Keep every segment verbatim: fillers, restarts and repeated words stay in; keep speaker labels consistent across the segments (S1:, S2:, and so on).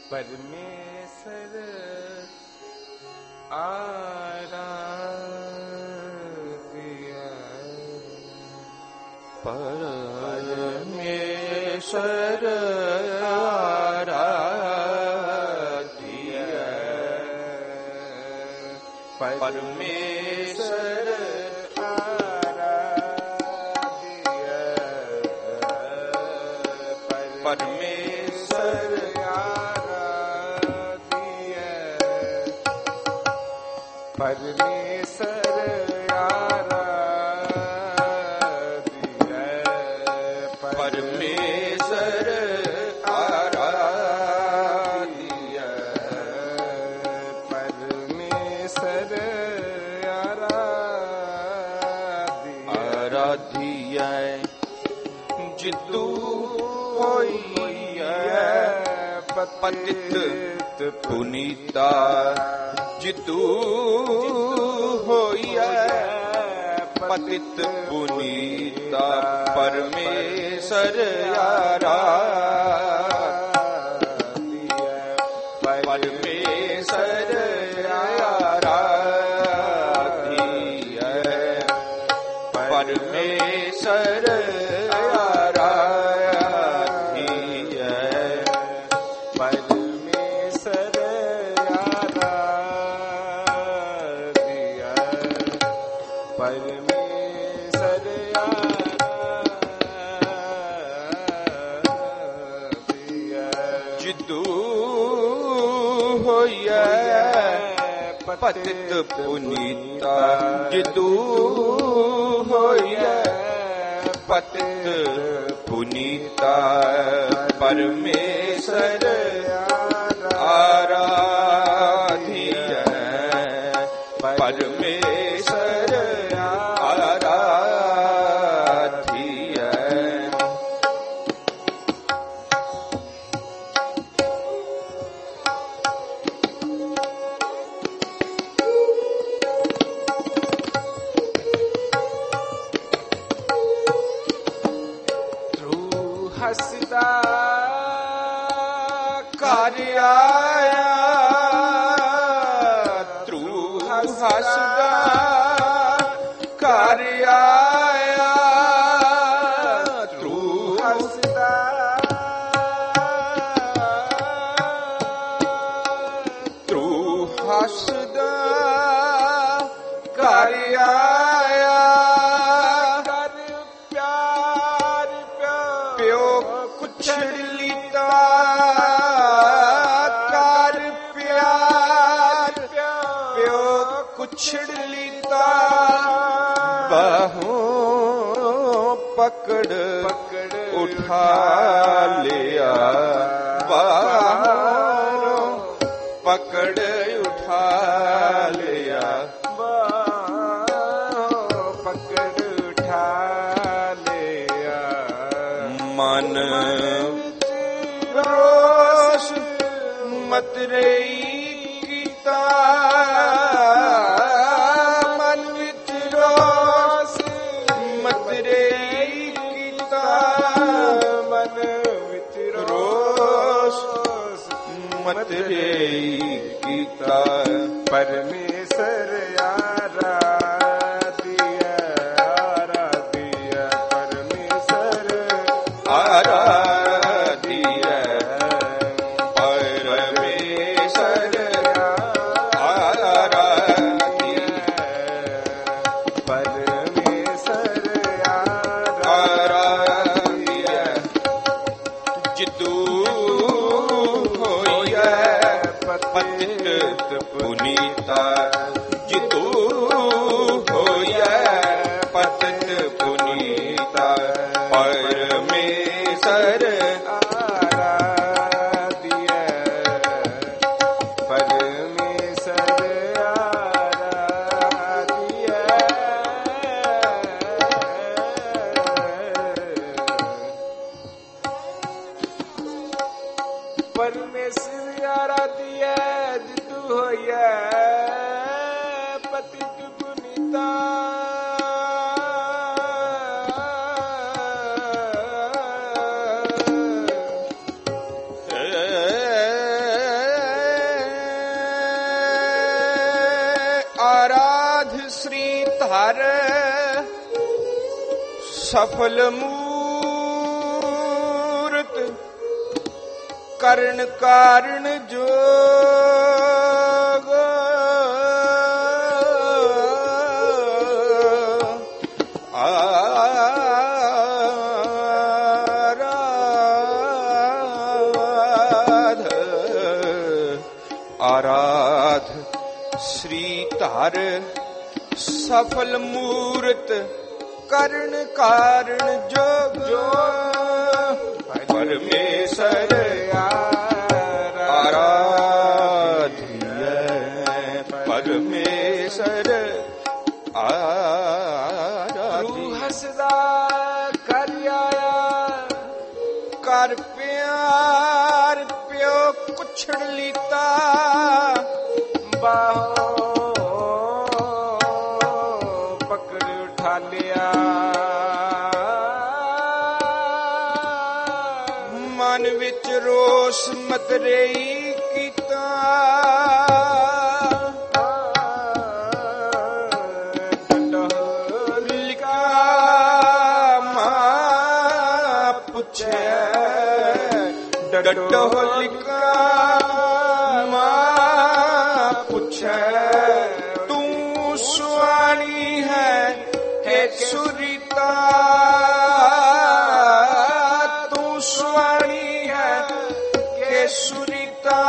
S1: ਪਰਮੇਸ਼ਰ ਆਰਾਧਿਆ ਪਰਮੇਸ਼ਰ ਆਰਾਧਿਆ ਪਰਮੇਸ਼ਰ ਆਰਾਧਿਆ ਪਰਮੇਸ਼ਰ ਪਰਮੇਸ਼ਰ ਆਰਾਧਿਆ ਪਰਮੇਸ਼ਰ ਆਰਾਧਿਆ ਪਰਮੇਸ਼ਰ ਆਰਾਧਿਆ ਜਿਤੂ ਹੋਈਐ ਪਤਿਤ ਪੁਨੀਤਾ ਜਿਤੂ ਹੋਈਐ ਪਤਿਤ ਪੁਨੀਤਾ ਪਰਮੇਸ਼ਰ ਆਰਾਧਿਆ ਪਰਮੇਸ਼ਰ ਆਰਾਧਿਆ ਪਰਮੇਸ਼ਰ ਆਰਾਧਿਆ ਪਰਮੇਸ਼ਰ ਪਰਮੇਸ਼ਰ ਆਰਾਧਿਆ ਜਿਤੂ ਹੋਈਐ ਪਤਿਤ ਪੁਨੀਤਾ ਜਿਤੂ ਹੋਈਐ ਪਤਿਤ ਪੁਨੀਤਾ ਪਰਮੇਸ਼ਰ ਆਰਾਧਿਆ ਪਰਮੇਸ਼ਰ ਆਰਾਧਿਆ ਤੂੰ ਹੱਸਦਾ ਘਰ ਆਇਆ ਤੂੰ ਹੱਸਦਾ ਘਰ ਆਇਆ ਤੂੰ ਹੱਸਦਾ ਤੂੰ ਹੱਸਦਾ ਘਰ ਆਇਆ ਕਰ ਪਿਆਰ ਪਿਓ ਕੁਛੜ ਲੀਤਾ ਕਰ ਪਿਆਰ ਪਿਓ ਕੁਛੜ ਲੀਤਾ ਬਾਹੋਂ ਪਕੜ ਪਕੜ ਉਠਾ ਲਿਆ ਬਾਹੋਂ ਪਕੜ ਉਠਾ ਲਿਆ ਬਾਹੋਂ ਪਕੜ ਉਠਾ ਲਿਆ ਮਨ ਰੋਸ ਮਤਰੇਈ ਕੀਤਾ ਮਨ ਵਿੱਚ ਰੋਸ ਮਤਰੇਈ ਕੀਤਾ ਮਨ ਵਿੱਚ ਰੋਸ ਮਤਰੇਈ ਕੀਤਾ ਪਰਮੇਸ਼ਰ ਆਰਾਧਿਆ ਆਰਾਧਿਆ ਪਰਮੇਸ਼ਰ ਆਰਾਧਿਆ ਪਰਮੇਸ਼ਰ ਆਰਾਧਿਆ ਪਰਮੇਸ਼ਰ ਆਰਾਧਿਆ ਜਿਤੂ ਹੋਈਐ ਪਤਿਤ ਪੁਨੀਤਾ ਜਿਤੂ ਹੋਈਐ ਪਤਿਤ ਪੁਨੀਤਾ ਪਰਮੇਸ਼ਰ ਆਰਾਧਿਆ ਪਰਮੇਸ਼ਰ ਆਰਾਧਿਆ ਪਰਮੇਸ਼ਰ ਆਰਾਧਿਆ ਜਿਤੂ ਹੋਈਐ ਪਤਿਤ ਪੁਨੀਤਾ
S2: श्री धर सफल मूरत करण कारण जोग आराध आराध श्री धर सफल मूरत करण कारण जोग परमेश्वर आराध्य परमेश्वर आराध्य
S1: हसदा कर आया
S2: कर प्यार प्यो कुछड़ लीता
S1: बाहों पकड़ उठा लिया
S2: मन विच रोस मतरेई कीता लिखा मां पुछे डडो लिखा मां पुछे तू सुआनी है के सुरीता तू सुआनी है के सुरीता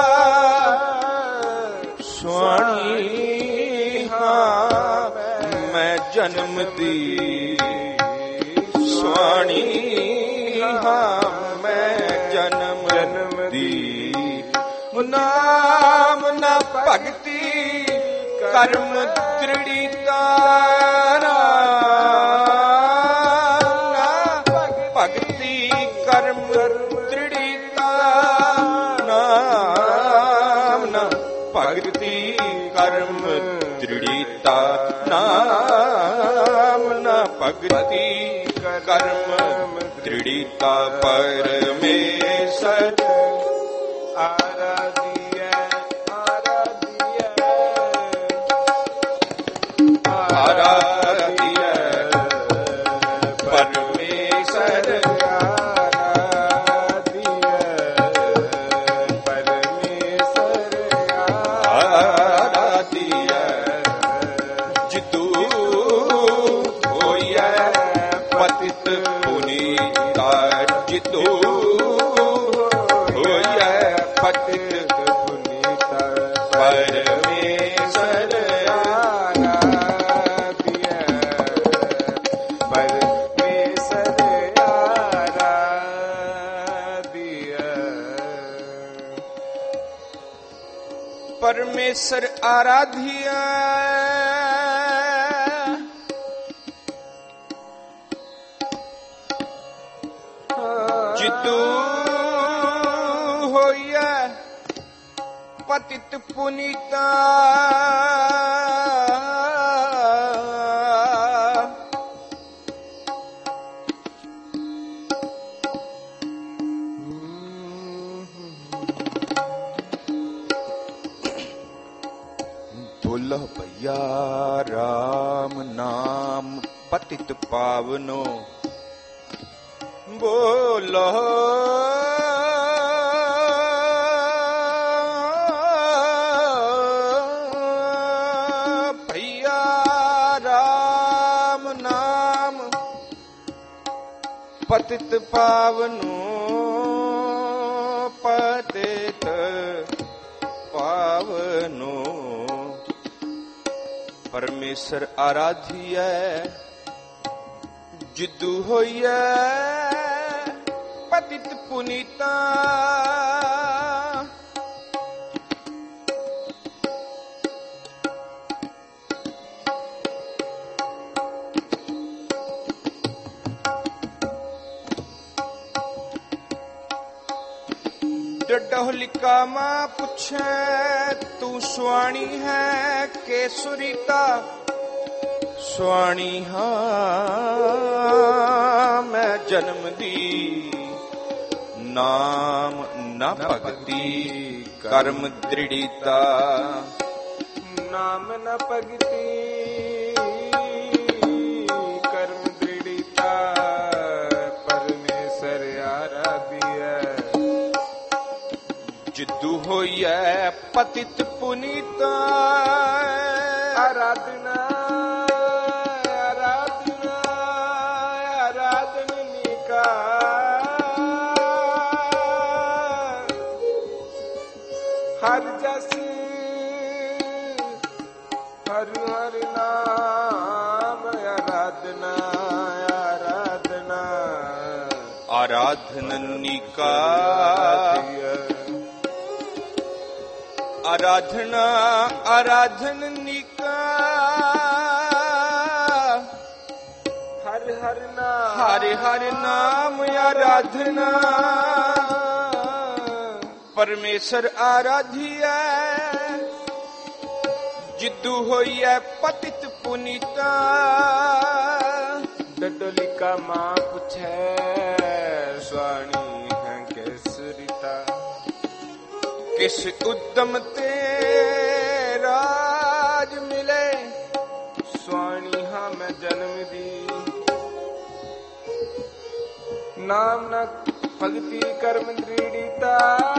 S2: सुआनी हाँ मैं जन्म दी सुआनी हाँ मैं जन्म दी नाम न भगति कर्म दृढ़ीता भक्ति कर्म दृढ़ीता नाम न भक्ति कर्म दृढ़ीता नाम न भक्ति कर्म दृढ़ीता परमेश्वर
S1: आराध्य आराध्य
S2: आराध्य परमेश्वर आराध्य जितू होइए पतित पुनीता जितू होइए पतित पुनीता परमेश्वर
S1: आराध्य परमेश्वर आराध्य
S2: परमेश्वर आराध्य जितू होइए पतित पुनीता बोलो भैया राम नाम पतित पावनो बोलो भैया राम नाम पतित पावनो पतित पावनो परमेश्वर आराध्य जिद्दू होइए पतित पुनीता डडोलिका मां पूछे तू सुआणी है के सुरीता सुआणी हाँ मैं जन्म दी नाम न भक्ति कर्म दृढ़ीता
S1: नाम न भक्ति
S2: जिद्दू होइए पतित पुनीता
S1: आराधना आराधना आराधनी का हर जस हर हर नाम आराधना आराधना
S2: आराधननी का आराधना आराधननी का
S1: हर हर नाम
S2: हर हर नाम आराधना परमेश्वर आराधिया जिद्दू होइए पतित पुनीता
S1: डडोलिका मां पूछे स्वाणी है केसरिता
S2: किस उद्यम ते राज मिले
S1: स्वाणी हाँ मैं जन्म दी नाम न भक्ति कर्म दृढ़ता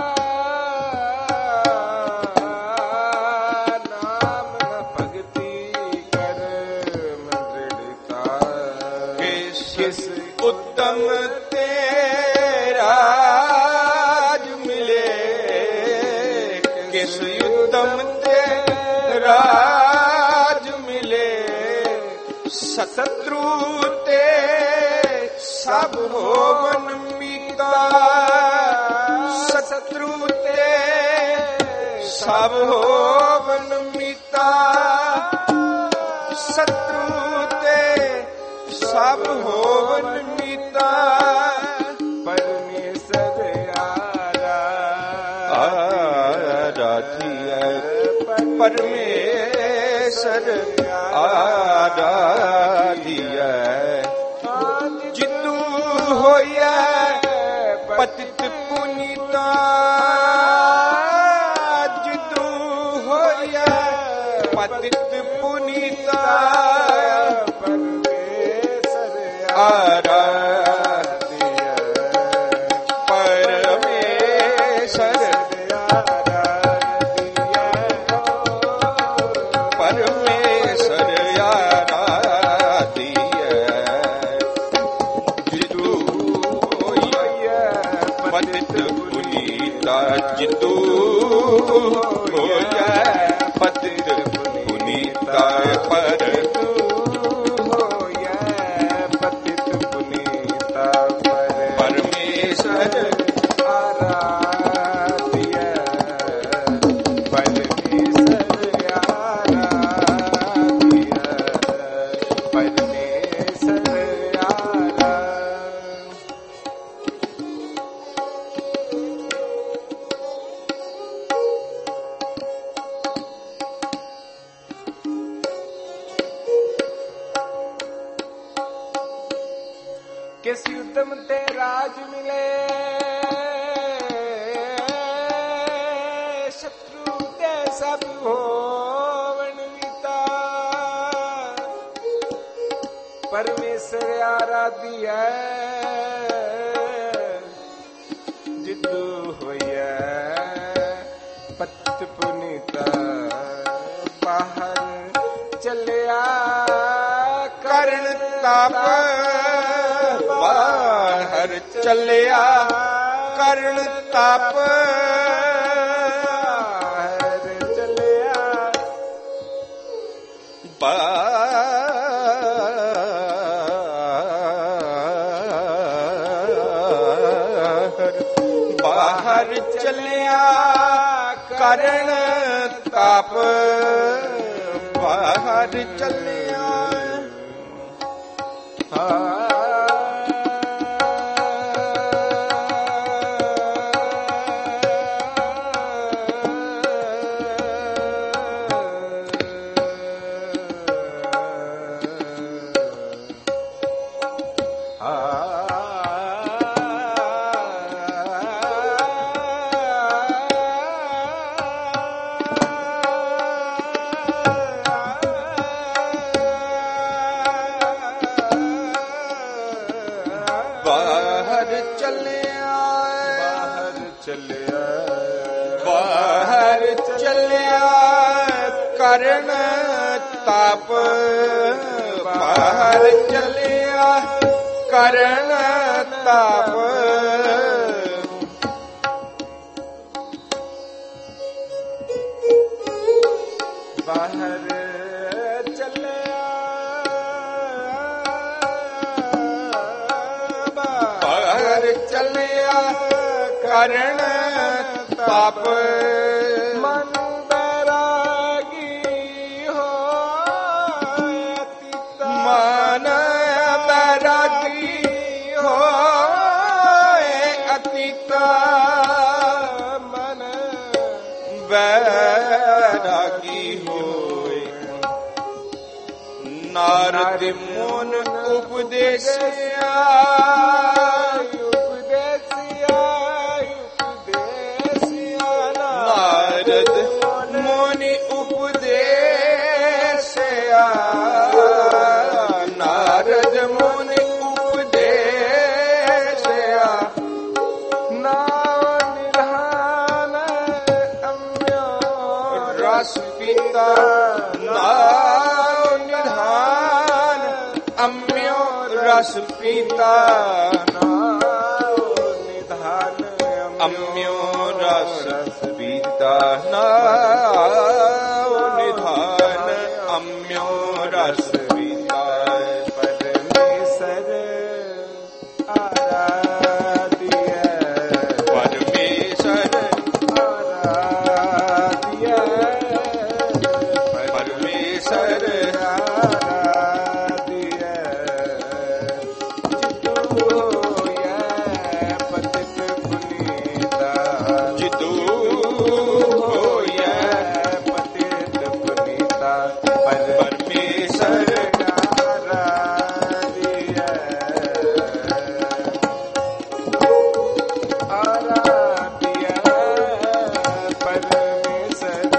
S1: नाम न भक्ति कर्म दृढ़ता
S2: किस उद्यम ते राज मिले किस उद्यम ते राज मिले शत्रु ते सब होवन मीता शत्रु ते सब होवन मीता शत्रु ते सब होवन मीता
S1: परमेश्वर
S2: आराधिया परमेश्वर आराधिया जिद्दू होइए पतित पुनीता जिद्दू होइए पतित पुनीता
S1: परमेश्वर
S2: आराधिया परमेश्वर परमेश्वर आराधिया जिद्दू होइए पतित पुनीता जिद्दू होइए पतित पुनीता पर
S1: पतित पुनीता
S2: परमेश्वर
S1: आराध्य परमेश्वर आराध्य परमेश्वर आराध्य किस युद्धम ते राज मिले शत्रु ते सब होवन मीता परमेश्वर आराध्य जिद्दू होइए पतित पुनीता बाहर चलिया
S2: करण ताप बाहर चलिया करण ताप
S1: बाहर चलिया
S2: बाहर बाहर चलिया करण ताप बाहर चलिया ਚੱਲਿਆ ਕਰਨ ਤਾਪ ਬਾਹਰ ਚੱਲਿਆ ਕਰਨ ਤਾਪ
S1: ਬਾਹਰ ਚੱਲਿਆ
S2: ਬਾਹਰ ਚੱਲਿਆ ਕਰਨ ਤਾਪ
S1: ਮਨ ਬੈਰਾਗੀ ਹੋਏ ਅਤੀਤਾ
S2: ਮਨ ਬੈਰਾਗੀ ਹੋਏ ਅਤੀਤਾ
S1: ਮਨ
S2: ਬੈਰਾਗੀ ਹੋਏ ਨਾਰਦ ਮੋਨ ਉਪਦੇਸਿਆ
S1: ਉਪਦੇਸਿਆ ਉਪਦੇਸਿਆ
S2: ਨਾਰਦ ਮੋਨਿ ਉਪਦੇਸਿਆ ਨਾਰਦ ਮੋਨਿ ਉਪਦੇਸਿਆ
S1: ਨਾਮ ਨਿਧਾਨ ਅੰਮ੍ਰਿਓ
S2: ਰਸ ਪੀਤਾ ਨਾਮ ਨਿਧਾਨ ਅੰਮ੍ਰਿਓ ਰਸ ਪੀਤਾ
S1: ਨਾਮ ਨਿਧਾਨ
S2: ਅੰਮ੍ਰਿਓ ਰਸ ਪੀਤਾ ਨਾਮ ਨਿਧਾਨ ਅੰਮ੍ਰਿਓ ਰਸ ਪੀਤਾ
S1: ਪਰਮੇਸ਼ਰ ਆਰਾਧਿਐ
S2: ਪਰਮੇਸ਼ਰ
S1: ਆਰਾਧਿਐ
S2: ਪਰਮੇਸ਼ਰ
S1: ਆਰਾਧਿਐ ਜਿਤੁ ਹੋਇਐ ਪਤਿਤ ਪੁਨੀਤਾ
S2: ਜਿਤੂ ਹੋਇਐ
S1: ਪਤਿਤ ਪੁਨੀਤਾ ਪਰ
S2: ਪਰਮੇਸ਼ਰ
S1: ਆਰਾਧਿਐ ਆਰਾਧਿਐ ਪਰਮੇਸ਼ਰ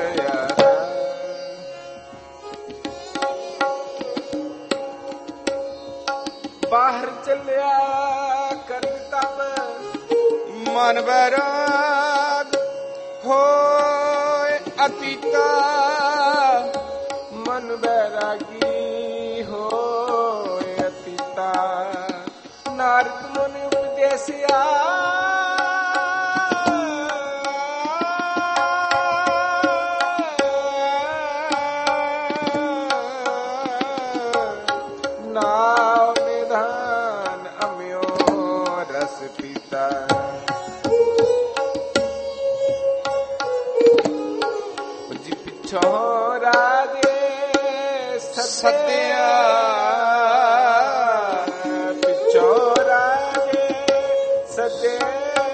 S1: ਬਾਹਰ ਚੱਲਿਆ ਕਰ ਤਪ
S2: ਮਨ ਬੈਰਾਗ ਹੋਏ ਅਤੀਤਾ
S1: ਮਨ ਬੈਰਾਗੀ ਹੋਏ ਅਤੀਤਾ ਨਾਰਦ ਮੁਨੀ ਉਪਦੇਸਿਆ ਨਾਮ ਨਿਧਾਨ ਅੰਮ੍ਰਿਓ ਰਸ ਪੀਤਾ ਜੀ ਪਿਛੋਂ ਰਾਜੇ ਸੱਦਿਆ ਪਿਛੋਂ ਰਾਜੇ ਸੱਦਿਆ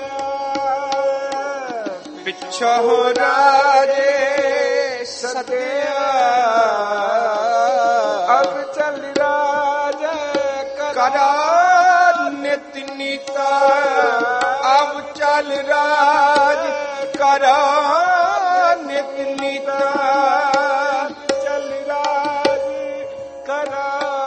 S2: ਪਿਛੋਂ ਰਾਜੇ ਸਤਿਆ
S1: ਅਬ ਚੱਲ ਰਾਜੇ
S2: ਕਰਾ ਨਿਤ ਨੀਤਾ ਅਬ ਚੱਲ ਰਾਜ ਕਰਾ ਨਿਤ ਨੀਤਾ
S1: ਚੱਲ ਰਾਜ ਕਰਾ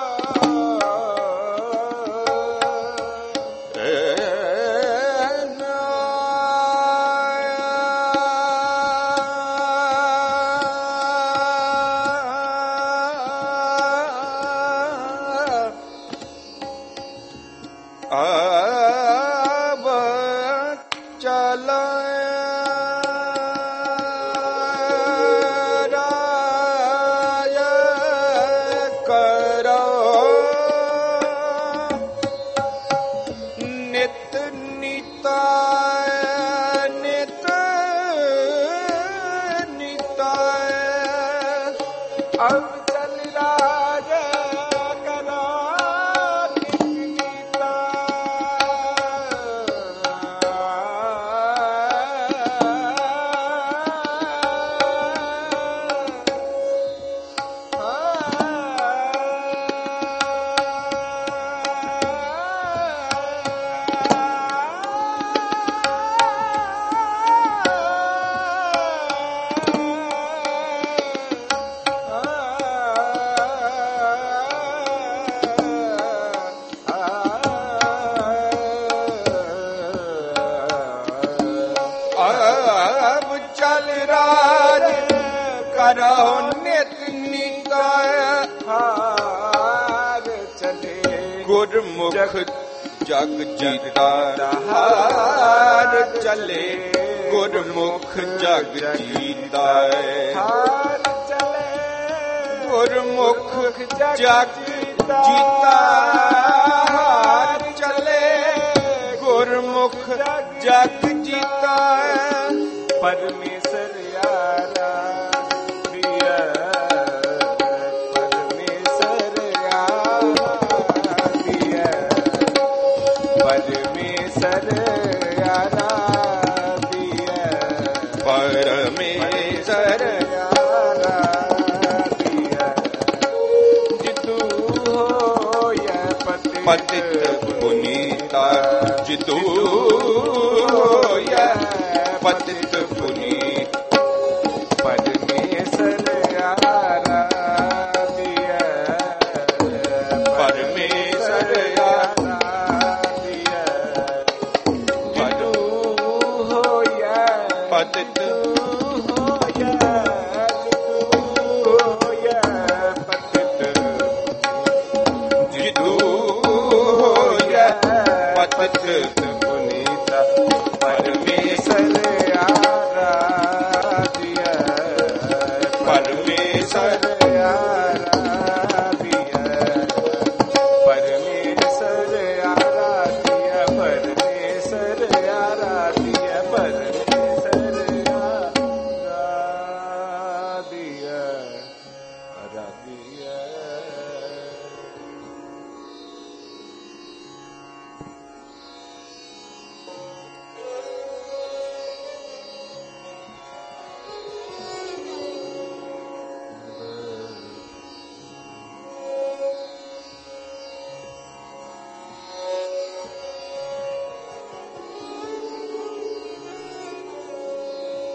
S2: ਅਬ ਚਲ ਰਾਜ ਕਰੋ ਨਿਤ ਨੀਤਾ ਨਿਤ ਨੀਤਾ
S1: ਅਬ ਚੱਲ ਰਾਜ ਕਰਾ ਨਿਤ
S2: ਅਬ ਚੱਲ ਰਾਜ ਕਰਹੁ ਨਿਤ ਨੀਤਾਇ
S1: ਹਾਰ ਚਲੇ
S2: ਗੁਰਮੁਖ ਜਗ ਜੀਤਾ ਹਾਰ ਚਲੇ ਗੁਰਮੁਖ ਜਗ ਜੀਤਾ
S1: ਹਾਰ ਚਲੇ
S2: ਗੁਰਮੁਖ ਜਗ ਜੀਤਾ ਹਾਰ ਚਲੇ ਗੁਰਮੁਖ ਜਗ ਜੀਤਾ
S1: ਪਰਮੇਸ਼ਰ ਯਾਰਾ ਪ੍ਰਿਆ ਪਰਮੇਸ਼ਰ ਯਾਰਾ ਪ੍ਰਿਆ ਪਰਮੇਸ਼ਰ ਯਾਰਾ ਪ੍ਰਿਆ
S2: ਪਰਮੇਸ਼ਰ
S1: ਯਾਰਾ ਪ੍ਰਿਆ ਜਿਤੂ ਹੋਇ ਪਤਿਤ
S2: ਪਤਿਤ ਪੁਨੀਤਾ ਜਿਤੂ ਹੋਇ ਪਤਿਤ ਪੁਨੀ
S1: ਪਰਮੇਸ਼ਰ ਯਾਰਾ ਪ੍ਰਿਆ
S2: ਪਰਮੇਸ਼ਰ ਯਾਰਾ
S1: ਪ੍ਰਿਆ ਜਿਤੂ ਹੋਇ
S2: ਪਤਿਤ